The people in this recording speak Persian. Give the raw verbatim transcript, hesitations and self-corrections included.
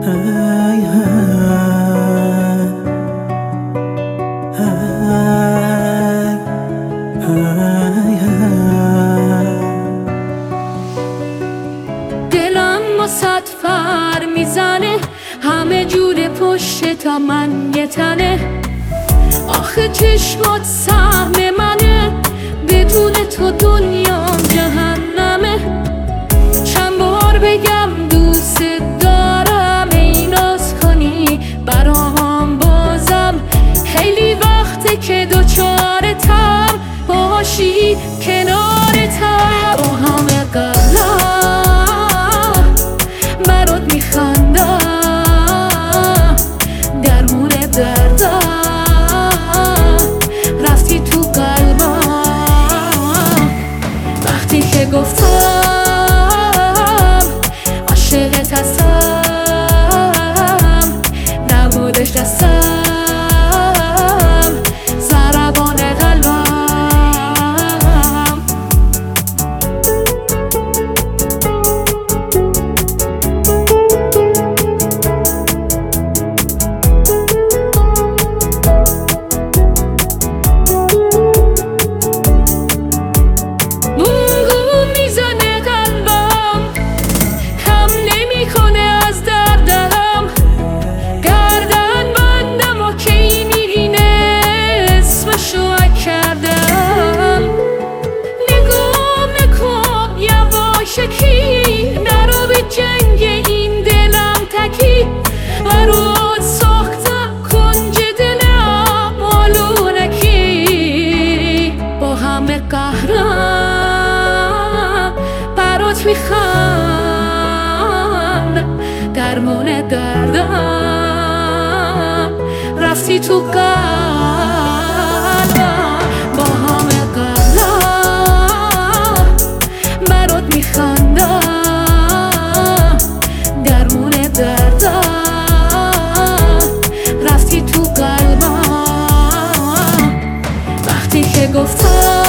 های های های دلم با صد فر میزنه، همه جور پشت تا من یه تنه. آخه چشمات سهم منه، بدون تو دنیام جهنمه. چند بار بگم دوست دارم، ای ناز کنی برام بازم. خیلی وقته که دوچارتم، باشی کنارتم. با همه قلم برات میخندم، درمون دردم رفتی تو قلبم. وقتی که گفتم عاشقت هستم، نبودش دستم ضربان قلبم. شکی نرو به جنگ این دلم تکی، برات ساختم کنج دلم آلونکی. با همه قهرم برات میخندم، درمون دردم رفتی تو قلبم. با همه قهرم برات میخندم، درمون دردم رفتی تو قلبم. وقتی که گفتم